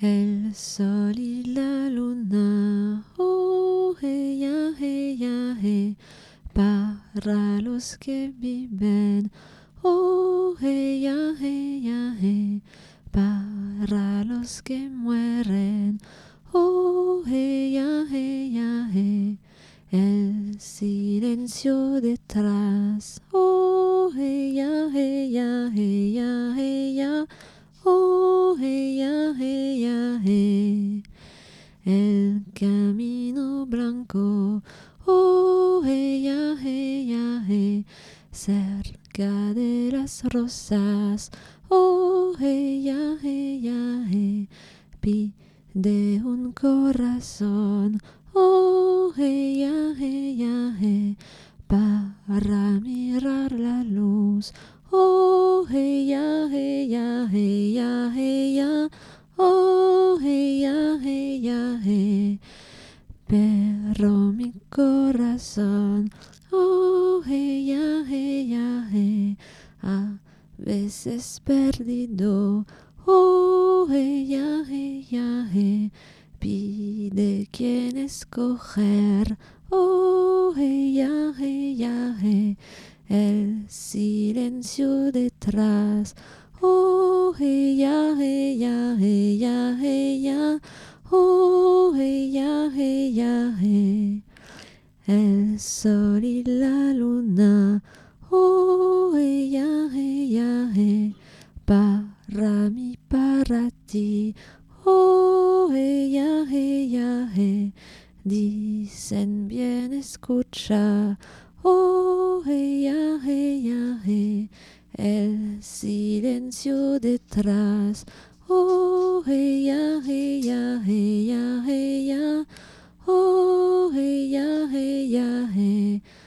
El sol y la luna, oh, hey, ya, hey, para los que viven, oh, hey, ya, hey, para los que mueren, oh, hey, ya, hey, el silencio detrás, oh, hey, ya, oh, el camino blanco, oh, cerca de las rosas, oh, pide un corazón, oh, para mirar la luz, oh, oh, pero mi corazón, oh, a veces perdido, oh, pide quien escoger, oh, el silencio detrás, oh, oh, el sol y la luna, oh, para mí, para ti, oh, dicen bien escucha, oh, el silencio detrás, oh, oh,